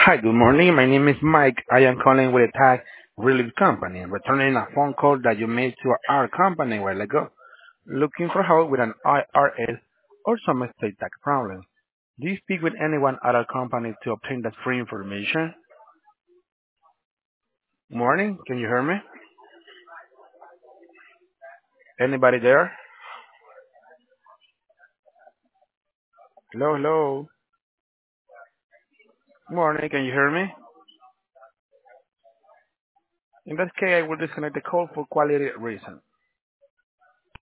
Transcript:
Hi, good morning. My name is Mike. I am calling with a tax relief company, returning a phone call that you made to our company a while ago, looking for help with an IRS or some estate tax problem. Do you speak with anyone at our company to obtain that free information? Morning, can you hear me? Anybody there? Hello, hello. Morning, can you hear me? In that case, I will disconnect the call for quality reason.